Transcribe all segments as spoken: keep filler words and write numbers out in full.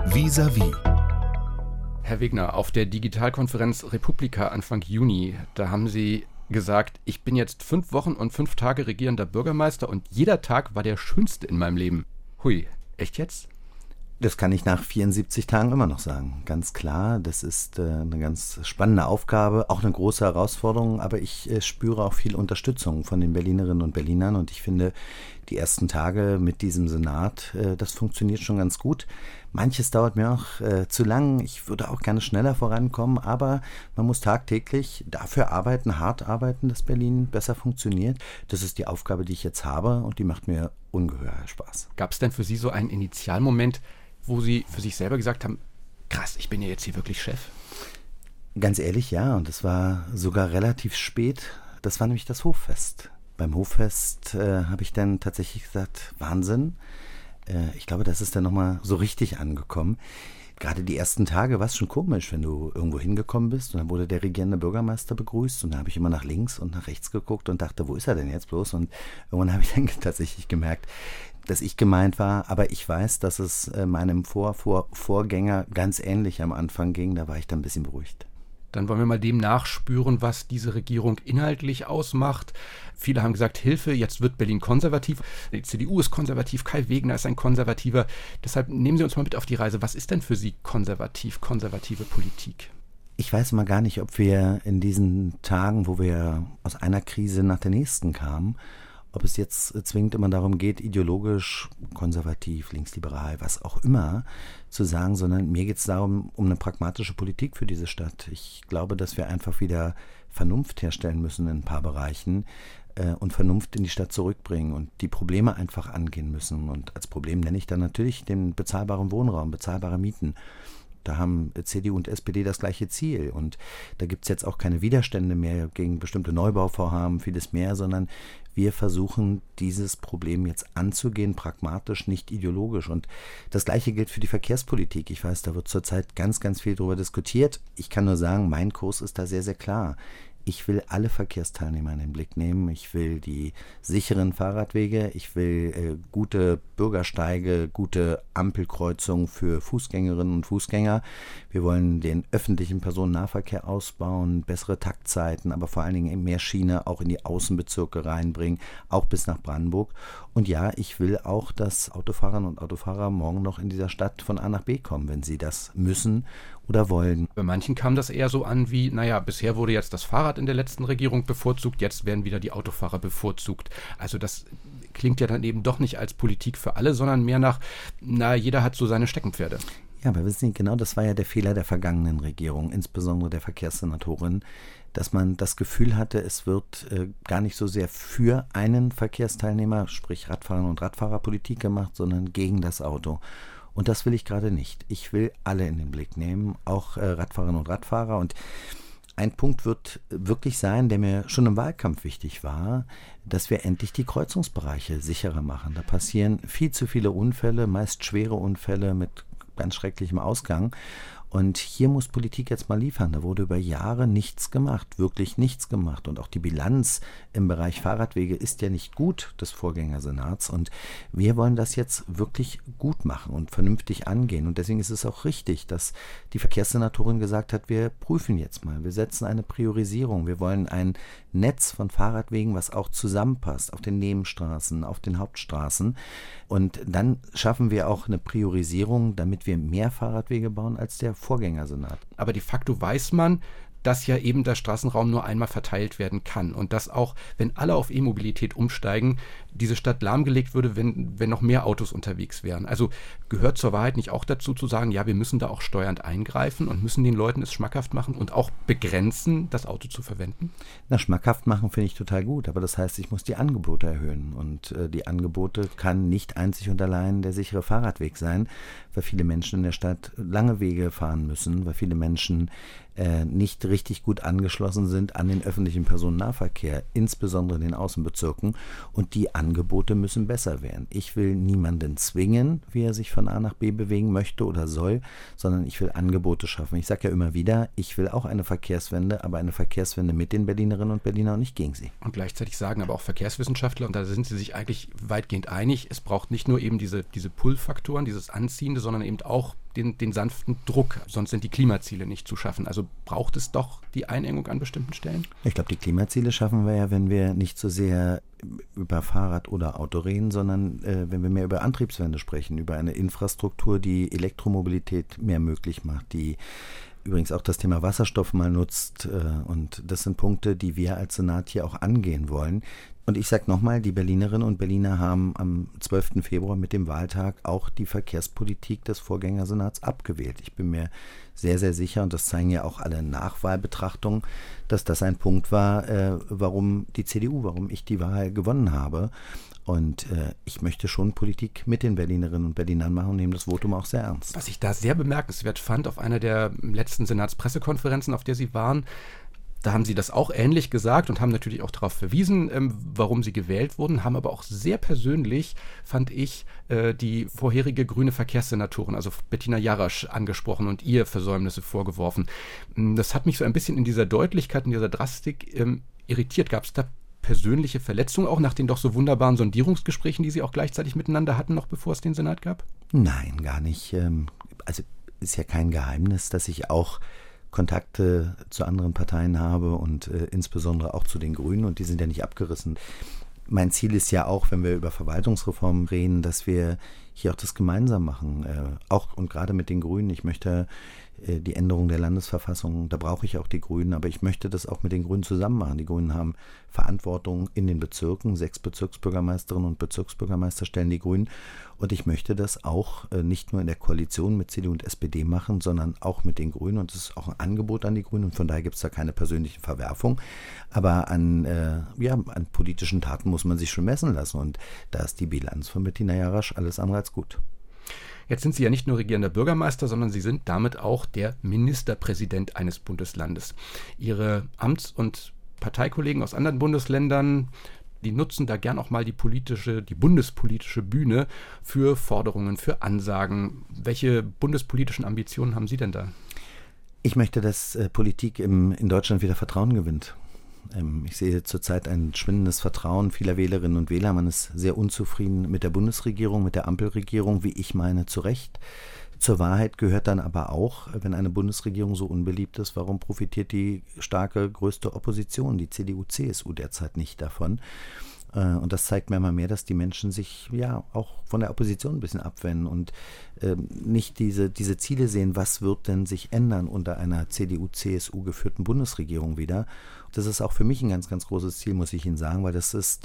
Vis-à-vis. Herr Wegner, auf der Digitalkonferenz Republika Anfang Juni, da haben Sie gesagt, ich bin jetzt fünf Wochen und fünf Tage regierender Bürgermeister und jeder Tag war der schönste in meinem Leben. Hui, echt jetzt? Das kann ich nach vierundsiebzig Tagen immer noch sagen. Ganz klar, das ist äh, eine ganz spannende Aufgabe, auch eine große Herausforderung, aber ich äh, spüre auch viel Unterstützung von den Berlinerinnen und Berlinern und ich finde, die ersten Tage mit diesem Senat, äh, das funktioniert schon ganz gut. Manches dauert mir auch äh, zu lang, ich würde auch gerne schneller vorankommen, aber man muss tagtäglich dafür arbeiten, hart arbeiten, dass Berlin besser funktioniert. Das ist die Aufgabe, die ich jetzt habe und die macht mir ungeheuer Spaß. Gab es denn für Sie so einen Initialmoment, wo Sie für sich selber gesagt haben, krass, ich bin ja jetzt hier wirklich Chef? Ganz ehrlich, ja. Und das war sogar relativ spät. Das war nämlich das Hoffest. Beim Hoffest äh, habe ich dann tatsächlich gesagt, Wahnsinn. Äh, ich glaube, das ist dann nochmal so richtig angekommen. Gerade die ersten Tage war es schon komisch, wenn du irgendwo hingekommen bist und dann wurde der regierende Bürgermeister begrüßt und da habe ich immer nach links und nach rechts geguckt und dachte, wo ist er denn jetzt bloß? Und irgendwann habe ich dann tatsächlich gemerkt, dass ich gemeint war, aber ich weiß, dass es meinem Vor Vor Vorgänger ganz ähnlich am Anfang ging, da war ich dann ein bisschen beruhigt. Dann wollen wir mal dem nachspüren, was diese Regierung inhaltlich ausmacht. Viele haben gesagt, Hilfe, jetzt wird Berlin konservativ. Die C D U ist konservativ, Kai Wegner ist ein Konservativer. Deshalb nehmen Sie uns mal mit auf die Reise. Was ist denn für Sie konservativ, konservative Politik? Ich weiß mal gar nicht, ob wir in diesen Tagen, wo wir aus einer Krise nach der nächsten kamen, ob es jetzt zwingend immer darum geht, ideologisch, konservativ, linksliberal, was auch immer zu sagen, sondern mir geht es darum, um eine pragmatische Politik für diese Stadt. Ich glaube, dass wir einfach wieder Vernunft herstellen müssen in ein paar Bereichen äh, und Vernunft in die Stadt zurückbringen und die Probleme einfach angehen müssen. Und als Problem nenne ich dann natürlich den bezahlbaren Wohnraum, bezahlbare Mieten. Da haben C D U und S P D das gleiche Ziel und da gibt es jetzt auch keine Widerstände mehr gegen bestimmte Neubauvorhaben, vieles mehr, sondern wir versuchen, dieses Problem jetzt anzugehen, pragmatisch, nicht ideologisch. Und das Gleiche gilt für die Verkehrspolitik. Ich weiß, da wird zurzeit ganz, ganz viel darüber diskutiert. Ich kann nur sagen, mein Kurs ist da sehr, sehr klar. Ich will alle Verkehrsteilnehmer in den Blick nehmen. Ich will die sicheren Fahrradwege, ich will äh, gute Bürgersteige, gute Ampelkreuzungen für Fußgängerinnen und Fußgänger. Wir wollen den öffentlichen Personennahverkehr ausbauen, bessere Taktzeiten, aber vor allen Dingen mehr Schiene auch in die Außenbezirke reinbringen, auch bis nach Brandenburg. Und ja, ich will auch, dass Autofahrerinnen und Autofahrer morgen noch in dieser Stadt von A nach B kommen, wenn sie das müssen oder wollen. Bei manchen kam das eher so an wie, naja, bisher wurde jetzt das Fahrrad in der letzten Regierung bevorzugt, jetzt werden wieder die Autofahrer bevorzugt. Also das klingt ja dann eben doch nicht als Politik für alle, sondern mehr nach, na, jeder hat so seine Steckenpferde. Ja, aber wissen Sie, genau das war ja der Fehler der vergangenen Regierung, insbesondere der Verkehrssenatorin, dass man das Gefühl hatte, es wird äh, gar nicht so sehr für einen Verkehrsteilnehmer, sprich Radfahren und Radfahrerpolitik gemacht, sondern gegen das Auto. Und das will ich gerade nicht. Ich will alle in den Blick nehmen, auch äh, Radfahrerinnen und Radfahrer. Und ein Punkt wird wirklich sein, der mir schon im Wahlkampf wichtig war, dass wir endlich die Kreuzungsbereiche sicherer machen. Da passieren viel zu viele Unfälle, meist schwere Unfälle mit ganz schrecklichem Ausgang. Und hier muss Politik jetzt mal liefern. Da wurde über Jahre nichts gemacht, wirklich nichts gemacht. Und auch die Bilanz im Bereich Fahrradwege ist ja nicht gut des Vorgängersenats. Und wir wollen das jetzt wirklich gut machen und vernünftig angehen. Und deswegen ist es auch richtig, dass die Verkehrssenatorin gesagt hat, wir prüfen jetzt mal. Wir setzen eine Priorisierung. Wir wollen ein Netz von Fahrradwegen, was auch zusammenpasst, auf den Nebenstraßen, auf den Hauptstraßen. Und dann schaffen wir auch eine Priorisierung, damit wir mehr Fahrradwege bauen als der Vorgängersenat. Aber de facto weiß man, dass ja eben der Straßenraum nur einmal verteilt werden kann und dass auch, wenn alle auf E-Mobilität umsteigen, diese Stadt lahmgelegt würde, wenn, wenn noch mehr Autos unterwegs wären. Also gehört zur Wahrheit nicht auch dazu zu sagen, ja, wir müssen da auch steuernd eingreifen und müssen den Leuten es schmackhaft machen und auch begrenzen, das Auto zu verwenden? Na, schmackhaft machen finde ich total gut, aber das heißt, ich muss die Angebote erhöhen und äh, die Angebote kann nicht einzig und allein der sichere Fahrradweg sein, weil viele Menschen in der Stadt lange Wege fahren müssen, weil viele Menschen äh, nicht richtig gut angeschlossen sind an den öffentlichen Personennahverkehr, insbesondere in den Außenbezirken, und die Angebote müssen besser werden. Ich will niemanden zwingen, wie er sich von A nach B bewegen möchte oder soll, sondern ich will Angebote schaffen. Ich sage ja immer wieder, ich will auch eine Verkehrswende, aber eine Verkehrswende mit den Berlinerinnen und Berlinern und nicht gegen sie. Und gleichzeitig sagen aber auch Verkehrswissenschaftler, und da sind sie sich eigentlich weitgehend einig, es braucht nicht nur eben diese, diese Pull-Faktoren, dieses Anziehende, sondern eben auch den, den sanften Druck, sonst sind die Klimaziele nicht zu schaffen. Also braucht es doch die Einengung an bestimmten Stellen? Ich glaube, die Klimaziele schaffen wir ja, wenn wir nicht so sehr über Fahrrad oder Auto reden, sondern äh, wenn wir mehr über Antriebswende sprechen, über eine Infrastruktur, die Elektromobilität mehr möglich macht, die übrigens auch das Thema Wasserstoff mal nutzt. Äh, und das sind Punkte, die wir als Senat hier auch angehen wollen. Und ich sage nochmal, die Berlinerinnen und Berliner haben am zwölften Februar mit dem Wahltag auch die Verkehrspolitik des Vorgängersenats abgewählt. Ich bin mir sehr, sehr sicher, und das zeigen ja auch alle Nachwahlbetrachtungen, dass das ein Punkt war, äh, warum die C D U, warum ich die Wahl gewonnen habe. Und äh, ich möchte schon Politik mit den Berlinerinnen und Berlinern machen und nehme das Votum auch sehr ernst. Was ich da sehr bemerkenswert fand, auf einer der letzten Senatspressekonferenzen, auf der Sie waren, da haben Sie das auch ähnlich gesagt und haben natürlich auch darauf verwiesen, ähm, warum Sie gewählt wurden, haben aber auch sehr persönlich, fand ich, äh, die vorherige grüne Verkehrssenatorin, also Bettina Jarasch, angesprochen und ihr Versäumnisse vorgeworfen. Das hat mich so ein bisschen in dieser Deutlichkeit, in dieser Drastik ähm, irritiert. Gab es da persönliche Verletzungen auch nach den doch so wunderbaren Sondierungsgesprächen, die Sie auch gleichzeitig miteinander hatten, noch bevor es den Senat gab? Nein, gar nicht. Also ist ja kein Geheimnis, dass ich auch Kontakte zu anderen Parteien habe und äh, insbesondere auch zu den Grünen, und die sind ja nicht abgerissen. Mein Ziel ist ja auch, wenn wir über Verwaltungsreformen reden, dass wir hier auch das gemeinsam machen, äh, auch und gerade mit den Grünen. Ich möchte äh, die Änderung der Landesverfassung, da brauche ich auch die Grünen, aber ich möchte das auch mit den Grünen zusammen machen. Die Grünen haben Verantwortung in den Bezirken, sechs Bezirksbürgermeisterinnen und Bezirksbürgermeister stellen die Grünen, und ich möchte das auch äh, nicht nur in der Koalition mit C D U und S P D machen, sondern auch mit den Grünen, und das ist auch ein Angebot an die Grünen, und von daher gibt es da keine persönliche Verwerfung, aber an, äh, ja, an politischen Taten muss man sich schon messen lassen, und da ist die Bilanz von Bettina Jarasch alles andere als gut. Jetzt sind Sie ja nicht nur regierender Bürgermeister, sondern Sie sind damit auch der Ministerpräsident eines Bundeslandes. Ihre Amts- und Parteikollegen aus anderen Bundesländern, die nutzen da gern auch mal die politische, die bundespolitische Bühne für Forderungen, für Ansagen. Welche bundespolitischen Ambitionen haben Sie denn da? Ich möchte, dass äh, Politik im, in Deutschland wieder Vertrauen gewinnt. Ähm, ich sehe zurzeit ein schwindendes Vertrauen vieler Wählerinnen und Wähler. Man ist sehr unzufrieden mit der Bundesregierung, mit der Ampelregierung, wie ich meine, zu Recht. Zur Wahrheit gehört dann aber auch, wenn eine Bundesregierung so unbeliebt ist, warum profitiert die starke größte Opposition, die C D U C S U, derzeit nicht davon? Und das zeigt mir immer mehr, dass die Menschen sich ja auch von der Opposition ein bisschen abwenden und äh, nicht diese, diese Ziele sehen, was wird denn sich ändern unter einer C D U C S U geführten Bundesregierung wieder. Das ist auch für mich ein ganz, ganz großes Ziel, muss ich Ihnen sagen, weil das ist,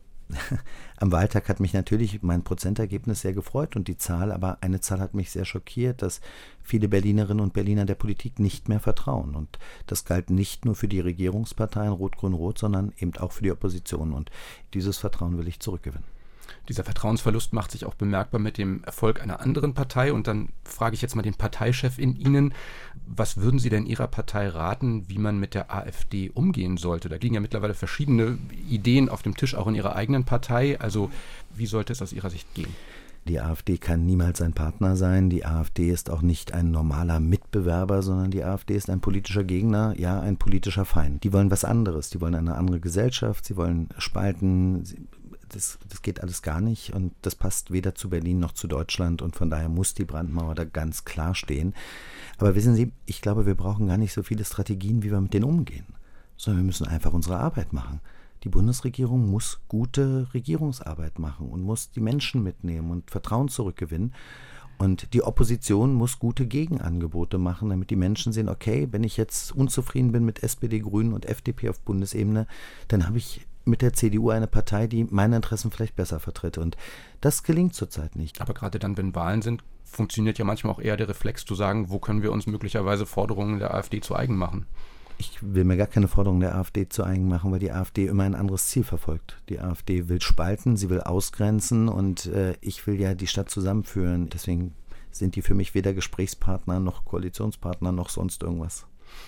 am Wahltag hat mich natürlich mein Prozentergebnis sehr gefreut und die Zahl, aber eine Zahl hat mich sehr schockiert, dass viele Berlinerinnen und Berliner der Politik nicht mehr vertrauen. Und das galt nicht nur für die Regierungsparteien Rot-Grün-Rot, sondern eben auch für die Opposition. Und dieses Vertrauen will ich zurückgewinnen. Dieser Vertrauensverlust macht sich auch bemerkbar mit dem Erfolg einer anderen Partei. Und dann frage ich jetzt mal den Parteichef in Ihnen, was würden Sie denn Ihrer Partei raten, wie man mit der AfD umgehen sollte? Da liegen ja mittlerweile verschiedene Ideen auf dem Tisch, auch in Ihrer eigenen Partei. Also wie sollte es aus Ihrer Sicht gehen? Die AfD kann niemals ein Partner sein. Die AfD ist auch nicht ein normaler Mitbewerber, sondern die AfD ist ein politischer Gegner, ja, ein politischer Feind. Die wollen was anderes. Die wollen eine andere Gesellschaft. Sie wollen spalten. Sie Das, das geht alles gar nicht, und das passt weder zu Berlin noch zu Deutschland, und von daher muss die Brandmauer da ganz klar stehen. Aber wissen Sie, ich glaube, wir brauchen gar nicht so viele Strategien, wie wir mit denen umgehen, sondern wir müssen einfach unsere Arbeit machen. Die Bundesregierung muss gute Regierungsarbeit machen und muss die Menschen mitnehmen und Vertrauen zurückgewinnen. Und die Opposition muss gute Gegenangebote machen, damit die Menschen sehen, okay, wenn ich jetzt unzufrieden bin mit S P D, Grünen und F D P auf Bundesebene, dann habe ich mit der C D U eine Partei, die meine Interessen vielleicht besser vertritt. Und das gelingt zurzeit nicht. Aber gerade dann, wenn Wahlen sind, funktioniert ja manchmal auch eher der Reflex zu sagen, wo können wir uns möglicherweise Forderungen der AfD zu eigen machen? Ich will mir gar keine Forderungen der AfD zu eigen machen, weil die AfD immer ein anderes Ziel verfolgt. Die AfD will spalten, sie will ausgrenzen, und äh, ich will ja die Stadt zusammenführen. Deswegen sind die für mich weder Gesprächspartner noch Koalitionspartner noch sonst irgendwas.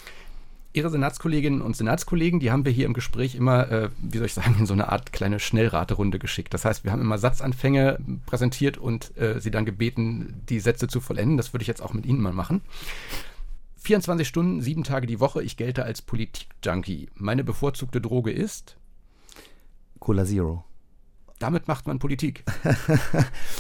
Ihre Senatskolleginnen und Senatskollegen, die haben wir hier im Gespräch immer, äh, wie soll ich sagen, in so eine Art kleine Schnellraterunde geschickt. Das heißt, wir haben immer Satzanfänge präsentiert und äh, sie dann gebeten, die Sätze zu vollenden. Das würde ich jetzt auch mit Ihnen mal machen. vierundzwanzig Stunden, sieben Tage die Woche. Ich gelte als Politik-Junkie. Meine bevorzugte Droge ist? Cola Zero. Damit macht man Politik.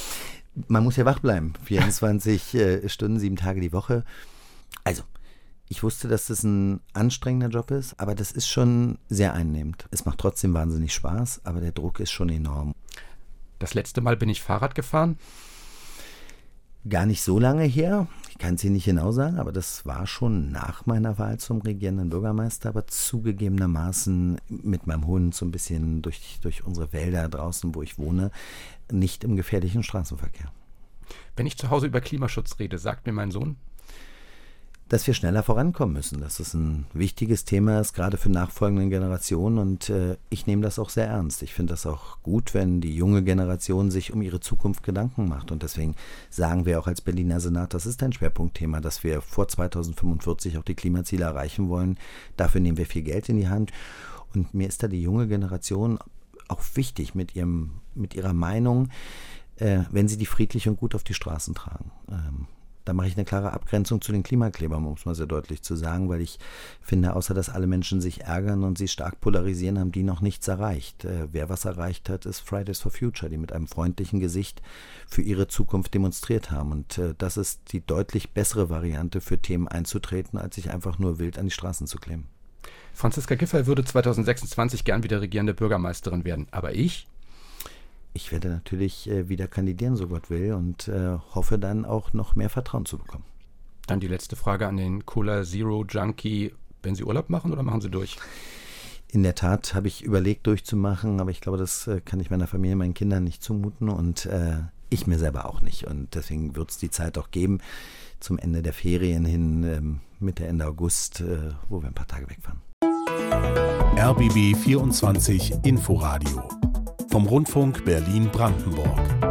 Man muss ja wach bleiben, vierundzwanzig äh, Stunden, sieben Tage die Woche. Also, ich wusste, dass das ein anstrengender Job ist, aber das ist schon sehr einnehmend. Es macht trotzdem wahnsinnig Spaß, aber der Druck ist schon enorm. Das letzte Mal bin ich Fahrrad gefahren. Gar nicht so lange her, ich kann es Ihnen nicht genau sagen, aber das war schon nach meiner Wahl zum regierenden Bürgermeister, aber zugegebenermaßen mit meinem Hund so ein bisschen durch, durch unsere Wälder draußen, wo ich wohne, nicht im gefährlichen Straßenverkehr. Wenn ich zu Hause über Klimaschutz rede, sagt mir mein Sohn, dass wir schneller vorankommen müssen, dass es ein wichtiges Thema ist, gerade für nachfolgende Generationen, und äh, ich nehme das auch sehr ernst. Ich finde das auch gut, wenn die junge Generation sich um ihre Zukunft Gedanken macht, und deswegen sagen wir auch als Berliner Senat, das ist ein Schwerpunktthema, dass wir vor zweitausendfünfundvierzig auch die Klimaziele erreichen wollen. Dafür nehmen wir viel Geld in die Hand, und mir ist da die junge Generation auch wichtig mit ihrem, mit ihrer Meinung, äh, wenn sie die friedlich und gut auf die Straßen tragen. Ähm, Da mache ich eine klare Abgrenzung zu den Klimaklebern, um es mal sehr deutlich zu sagen, weil ich finde, außer dass alle Menschen sich ärgern und sie stark polarisieren, haben die noch nichts erreicht. Äh, wer was erreicht hat, ist Fridays for Future, die mit einem freundlichen Gesicht für ihre Zukunft demonstriert haben. Und äh, das ist die deutlich bessere Variante, für Themen einzutreten, als sich einfach nur wild an die Straßen zu kleben. Franziska Giffey würde zweitausendsechsundzwanzig gern wieder regierende Bürgermeisterin werden, aber ich? Ich werde natürlich äh, wieder kandidieren, so Gott will, und äh, hoffe dann auch noch mehr Vertrauen zu bekommen. Dann die letzte Frage an den Cola Zero Junkie. Werden Sie Urlaub machen oder machen Sie durch? In der Tat habe ich überlegt, durchzumachen, aber ich glaube, das äh, kann ich meiner Familie, meinen Kindern nicht zumuten, und äh, ich mir selber auch nicht. Und deswegen wird es die Zeit auch geben, zum Ende der Ferien hin, ähm, Mitte, Ende August, äh, wo wir ein paar Tage wegfahren. R B B vierundzwanzig Inforadio vom Rundfunk Berlin-Brandenburg.